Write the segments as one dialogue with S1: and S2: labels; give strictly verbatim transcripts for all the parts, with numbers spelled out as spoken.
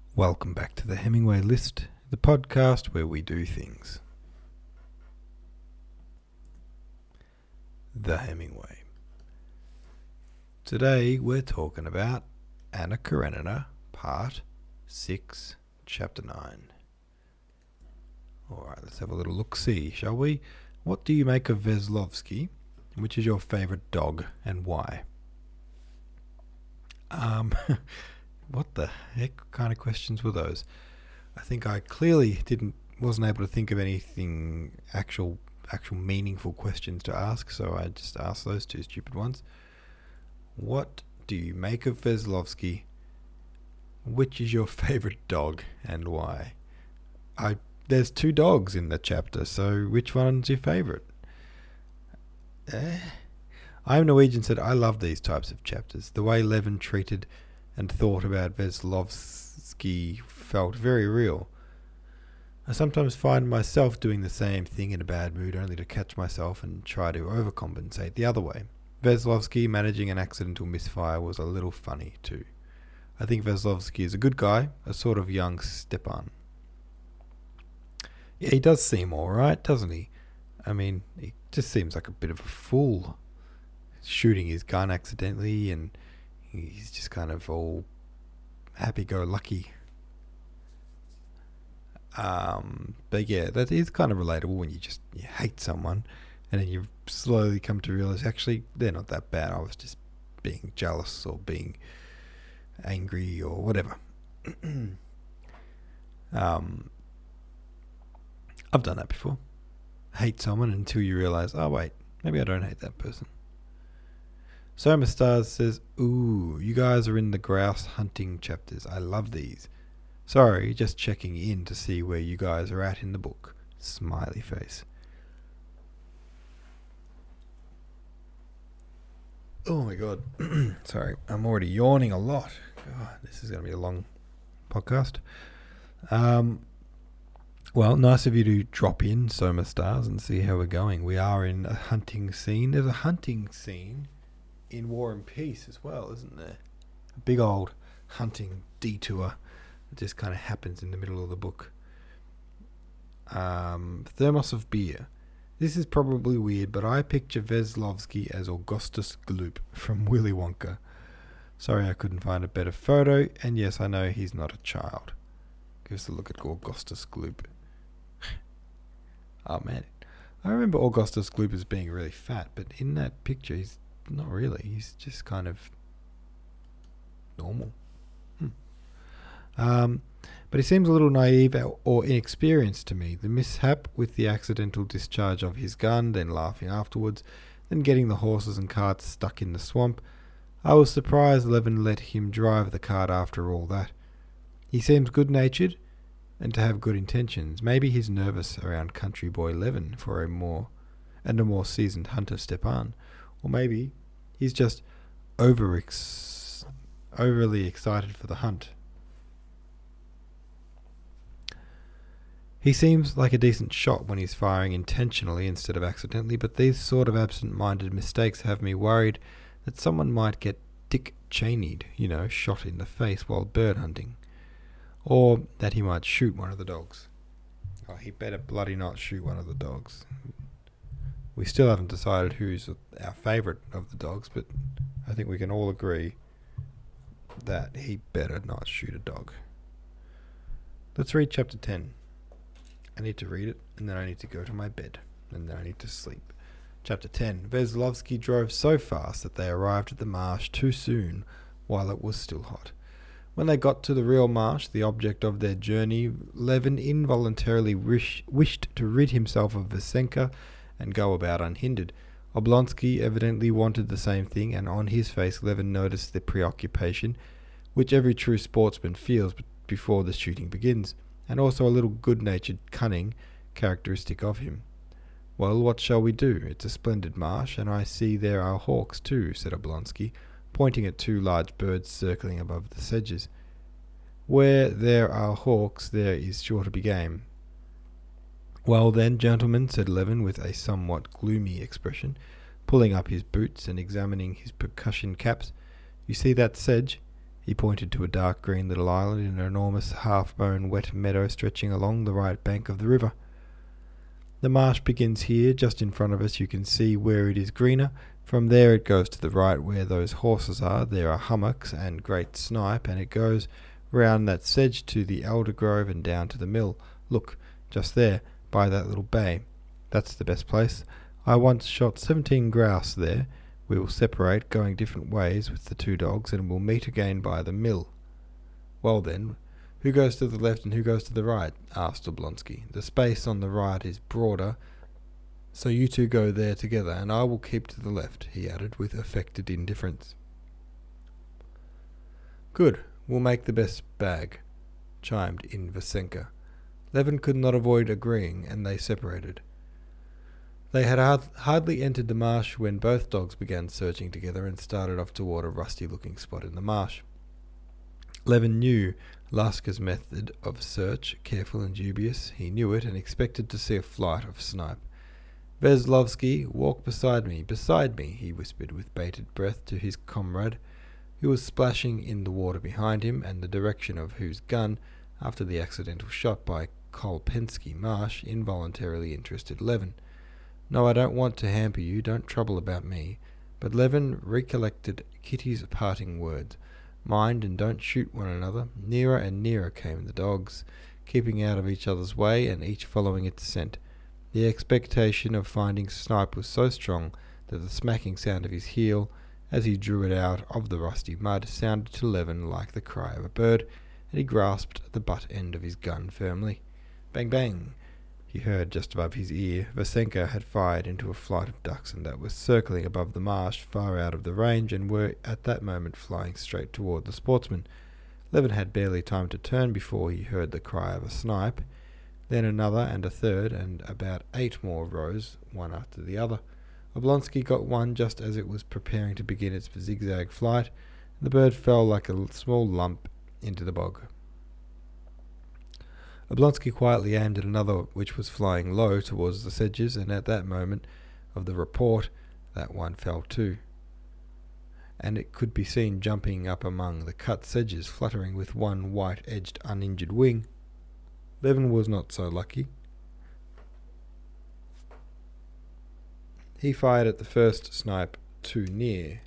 S1: Welcome back to the Hemingway List, the podcast where we do things. The Hemingway. Today we're talking about Anna Karenina, Part six, Chapter nine. Alright, let's have a little look-see, shall we? What do you make of Veslovsky? Which is your favourite dog and why? Um... What the heck kind of questions were those? I think I clearly didn't wasn't able to think of anything actual actual meaningful questions to ask, so I just asked those two stupid ones. What do you make of Veslovsky? Which is your favourite dog and why? I there's two dogs in the chapter, so which one's your favourite? Eh. I'm Norwegian said I love these types of chapters. The way Levin treated and thought about Veslovsky felt very real. I sometimes find myself doing the same thing in a bad mood only to catch myself and try to overcompensate the other way. Veslovsky managing an accidental misfire was a little funny too. I think Veslovsky is a good guy, a sort of young Stepan. Yeah, he does seem alright, doesn't he? I mean, he just seems like a bit of a fool. Shooting his gun accidentally, and he's just kind of all happy-go-lucky. Um, but yeah, that is kind of relatable when you just you hate someone and then you slowly come to realize actually they're not that bad. I was just being jealous or being angry or whatever. um, I've done that before. Hate someone until you realize, oh wait, maybe I don't hate that person. Soma Stars says, ooh, you guys are in the grouse hunting chapters. I love these. Sorry, just checking in to see where you guys are at in the book. Smiley face. Oh my god. Sorry, I'm already yawning a lot. God, this is going to be a long podcast. Um, well, nice of you to drop in, Soma Stars, and see how we're going. We are in a hunting scene. There's a hunting scene in War and Peace as well, isn't there? A big old hunting detour that just kind of happens in the middle of the book. Um, thermos of beer. This is probably weird, but I picture Veslovsky as Augustus Gloop from Willy Wonka. Sorry I couldn't find a better photo, and yes, I know he's not a child. Give us a look at Augustus Gloop. Oh man, I remember Augustus Gloop as being really fat, but in that picture he's not really. He's just kind of normal. Hmm. Um, but he seems a little naive or inexperienced to me. The mishap with the accidental discharge of his gun, then laughing afterwards, then getting the horses and carts stuck in the swamp. I was surprised Levin let him drive the cart after all that. He seems good-natured and to have good intentions. Maybe he's nervous around country boy Levin for a more and a more seasoned hunter Stepan. Or maybe he's just over ex- overly excited for the hunt. He seems like a decent shot when he's firing intentionally instead of accidentally, but these sort of absent-minded mistakes have me worried that someone might get Dick Cheney'd, you know, shot in the face while bird hunting. Or that he might shoot one of the dogs. Oh, he better bloody not shoot one of the dogs. We still haven't decided who's our favourite of the dogs, but I think we can all agree that he better not shoot a dog. Let's read chapter ten. I need to read it, and then I need to go to my bed, and then I need to sleep. Chapter ten. Veslovsky drove so fast that they arrived at the marsh too soon, while it was still hot. When they got to the real marsh, the object of their journey, Levin involuntarily wish, wished to rid himself of Vasenka and go about unhindered. Oblonsky evidently wanted the same thing, and on his face Levin noticed the preoccupation, which every true sportsman feels before the shooting begins, and also a little good-natured cunning characteristic of him. Well, what shall we do? It's a splendid marsh, and I see there are hawks too, said Oblonsky, pointing at two large birds circling above the sedges. Where there are hawks, there is sure to be game. Well then, gentlemen, said Levin with a somewhat gloomy expression, pulling up his boots and examining his percussion caps, you see that sedge? He pointed to a dark green little island in an enormous half-mown wet meadow stretching along the right bank of the river. The marsh begins here, just in front of us. You can see where it is greener. From there it goes to the right where those horses are. There are hummocks and great snipe, and it goes round that sedge to the elder grove and down to the mill. Look, just there, by that little bay. That's the best place. I once shot seventeen grouse there. We will separate, going different ways with the two dogs, and we'll meet again by the mill. Well then, who goes to the left and who goes to the right? Asked Oblonsky. The space on the right is broader, so you two go there together, and I will keep to the left, he added with affected indifference. Good, we'll make the best bag, chimed in Vasenka. Levin could not avoid agreeing, and they separated. They had hardly entered the marsh when both dogs began searching together and started off toward a rusty-looking spot in the marsh. Levin knew Laska's method of search, careful and dubious. He knew it and expected to see a flight of snipe. Veslovsky, walk beside me, beside me, he whispered with bated breath to his comrade, who was splashing in the water behind him, and the direction of whose gun, after the accidental shot by Kolpensky Marsh, involuntarily interested Levin. No, I don't want to hamper you, don't trouble about me. But Levin recollected Kitty's parting words. Mind and don't shoot one another. Nearer and nearer came the dogs, keeping out of each other's way and each following its scent. The expectation of finding snipe was so strong that the smacking sound of his heel, as he drew it out of the rusty mud, sounded to Levin like the cry of a bird, and he grasped the butt end of his gun firmly. Bang, bang! He heard just above his ear. Vasenka had fired into a flight of ducks, and that was circling above the marsh, far out of the range, and were at that moment flying straight toward the sportsman. Levin had barely time to turn before he heard the cry of a snipe, then another and a third, and about eight more rose, one after the other. Oblonsky got one just as it was preparing to begin its zigzag flight, and the bird fell like a small lump into the bog. Oblonsky quietly aimed at another which was flying low towards the sedges, and at that moment of the report that one fell too, and it could be seen jumping up among the cut sedges, fluttering with one white-edged uninjured wing. Levin was not so lucky. He fired at the first snipe too near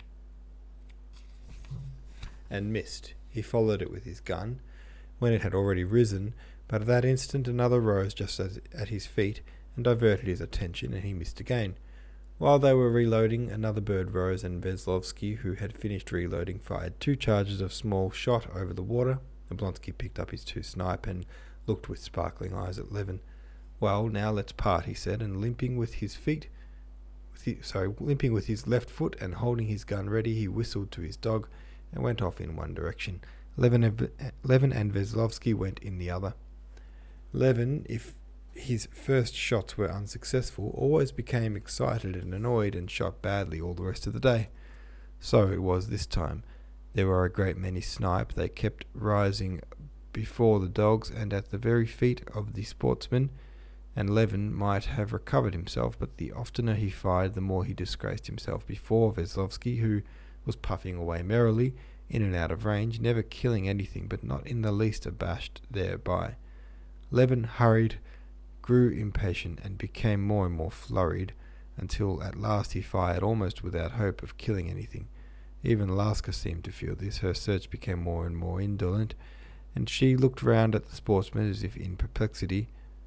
S1: and missed. He followed it with his gun when it had already risen, but at that instant another rose just as at his feet and diverted his attention, and he missed again. While they were reloading, another bird rose, and Veslovsky, who had finished reloading, fired two charges of small shot over the water. Oblonsky picked up his two snipe and looked with sparkling eyes at Levin. Well, now let's part, he said, and limping with his feet, with his, sorry, limping with his left foot and holding his gun ready, he whistled to his dog and went off in one direction. Levin and, Levin and Veslovsky went in the other. Levin, if his first shots were unsuccessful, always became excited and annoyed and shot badly all the rest of the day. So it was this time. There were a great many snipe. They kept rising before the dogs and at the very feet of the sportsman, and Levin might have recovered himself, but the oftener he fired, the more he disgraced himself before Veslovsky, who was puffing away merrily, in and out of range, never killing anything, but not in the least abashed thereby. Levin hurried, grew impatient, and became more and more flurried, until at last he fired almost without hope of killing anything. Even Laska seemed to feel this. Her search became more and more indolent, and she looked round at the sportsman as if in perplexity.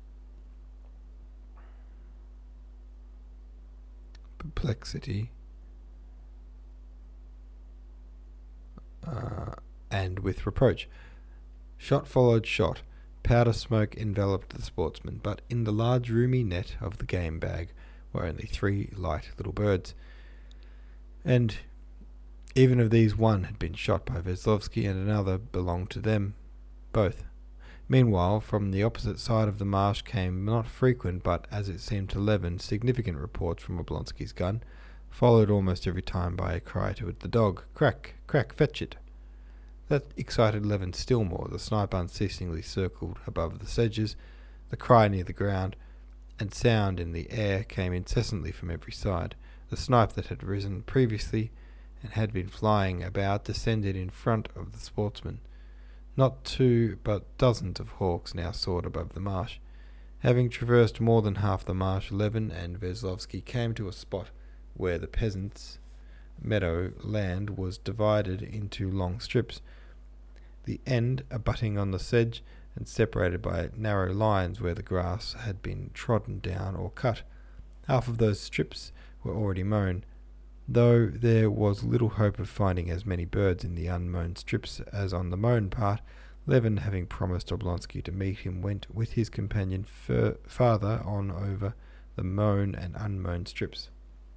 S1: Perplexity. Uh, and with reproach. Shot followed shot. Powder smoke enveloped the sportsman, but in the large roomy net of the game bag were only three light little birds, and even of these one had been shot by Veslovsky and another belonged to them both. Meanwhile, from the opposite side of the marsh came not frequent, but, as it seemed to Levin, significant reports from Oblonsky's gun, followed almost every time by a cry to the dog, "Crack, crack, fetch it!" That excited Levin still more. The snipe unceasingly circled above the sedges, the cry near the ground, and sound in the air came incessantly from every side. The snipe that had risen previously and had been flying about, descended in front of the sportsman. Not two, but dozens of hawks now soared above the marsh. Having traversed more than half the marsh, Levin and Veslovsky came to a spot where the peasants' meadow land was divided into long strips, the end abutting on the sedge and separated by narrow lines where the grass had been trodden down or cut. Half of those strips were already mown, though there was little hope of finding as many birds in the unmown strips as on the mown part. Levin, having promised Oblonsky to meet him, went with his companion fur- farther on over the mown and unmown strips.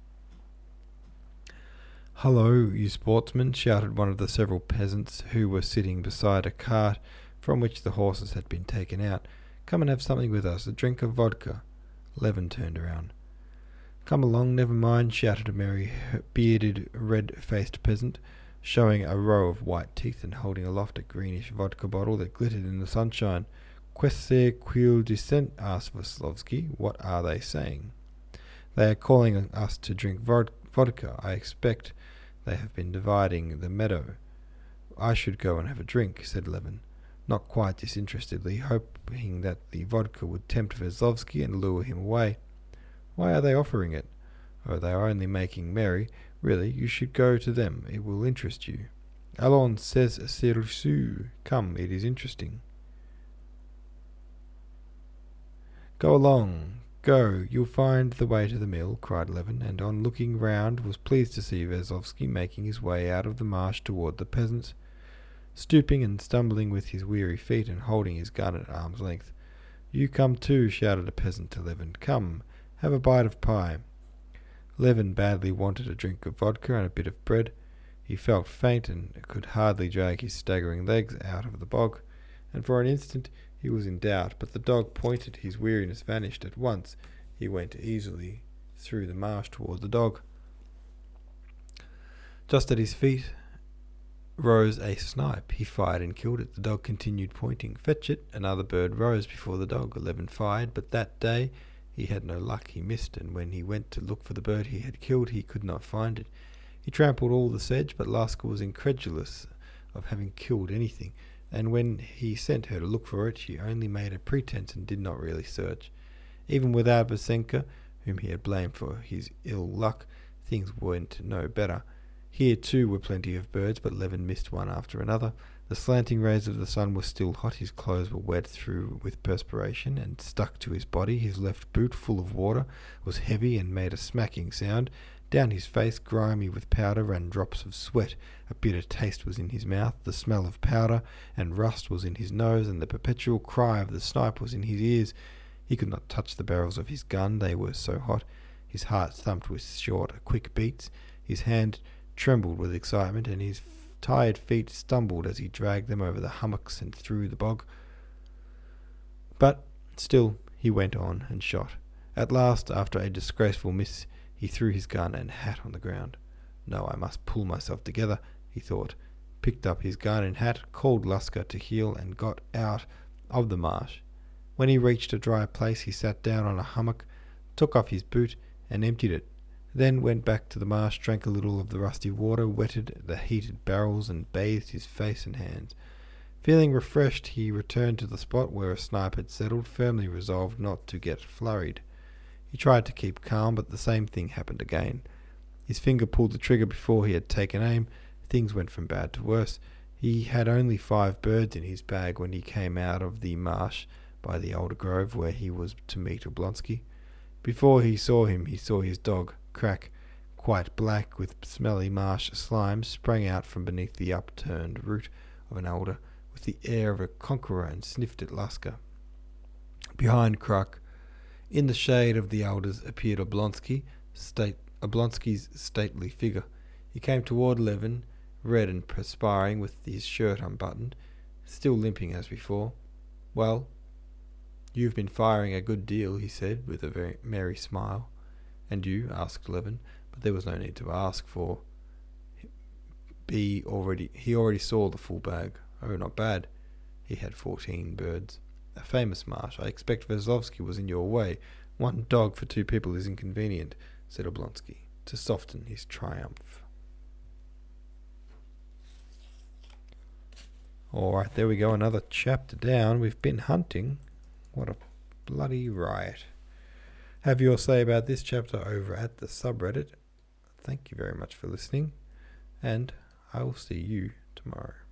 S1: "Hullo, you sportsmen," shouted one of the several peasants who were sitting beside a cart from which the horses had been taken out. "Come and have something with us, a drink of vodka." Levin turned around. "Come along, never mind," shouted a merry, bearded, red-faced peasant, showing a row of white teeth and holding aloft a greenish vodka bottle that glittered in the sunshine. "Qu'est-ce qu'ils disent?" asked Veslovsky. "What are they saying?" "They are calling us to drink vod- vodka. I expect they have been dividing the meadow." "I should go and have a drink," said Levin, not quite disinterestedly, hoping that the vodka would tempt Veslovsky and lure him away. "Why are they offering it?" "Oh, they are only making merry. Really, you should go to them. It will interest you." "Allons, c'est sérieux. Come, it is interesting." "Go along, go, you'll find the way to the mill," cried Levin, and on looking round was pleased to see Veslovsky making his way out of the marsh toward the peasants, stooping and stumbling with his weary feet and holding his gun at arm's length. "You come too," shouted a peasant to Levin. "Come, have a bite of pie." Levin badly wanted a drink of vodka and a bit of bread. He felt faint and could hardly drag his staggering legs out of the bog, and for an instant he was in doubt, but the dog pointed. His weariness vanished at once. He went easily through the marsh toward the dog. Just at his feet rose a snipe. He fired and killed it. The dog continued pointing. "Fetch it." Another bird rose before the dog. Levin fired, but that day he had no luck. He missed, and when he went to look for the bird he had killed, he could not find it. He trampled all the sedge, but Laska was incredulous of having killed anything, and when he sent her to look for it, she only made a pretense and did not really search. Even without Vasenka, whom he had blamed for his ill luck, things went no better. Here too were plenty of birds, but Levin missed one after another. The slanting rays of the sun were still hot. His clothes were wet through with perspiration and stuck to his body. His left boot, full of water, was heavy and made a smacking sound. Down his face, grimy with powder, ran drops of sweat. A bitter taste was in his mouth. The smell of powder and rust was in his nose, and the perpetual cry of the snipe was in his ears. He could not touch the barrels of his gun, they were so hot. His heart thumped with short, quick beats. His hand trembled with excitement, and his tired feet stumbled as he dragged them over the hummocks and through the bog. But still he went on and shot. At last, after a disgraceful miss, he threw his gun and hat on the ground. "No, I must pull myself together," he thought, picked up his gun and hat, called Laska to heel, and got out of the marsh. When he reached a dry place, he sat down on a hummock, took off his boot, and emptied it. Then went back to the marsh, drank a little of the rusty water, wetted the heated barrels, and bathed his face and hands. Feeling refreshed, he returned to the spot where a snipe had settled, firmly resolved not to get flurried. He tried to keep calm, but the same thing happened again. His finger pulled the trigger before he had taken aim. Things went from bad to worse. He had only five birds in his bag when he came out of the marsh by the alder grove where he was to meet Oblonsky. Before he saw him, he saw his dog, Crack, quite black with smelly marsh slime, sprang out from beneath the upturned root of an alder with the air of a conqueror and sniffed at Laska. Behind Crack, in the shade of the alders, appeared Oblonsky, state, Oblonsky's stately figure. He came toward Levin, red and perspiring, with his shirt unbuttoned, still limping as before. "Well, you've been firing a good deal," he said, with a very merry smile. "And you?" asked Levin, but there was no need to ask, for B already he already saw the full bag. "Oh, not bad." He had fourteen birds. "A famous marsh. I expect Veslovsky was in your way. One dog for two people is inconvenient," said Oblonsky, to soften his triumph. Alright, there we go, another chapter down. We've been hunting. What a bloody riot. Have your say about this chapter over at the subreddit. Thank you very much for listening, and I will see you tomorrow.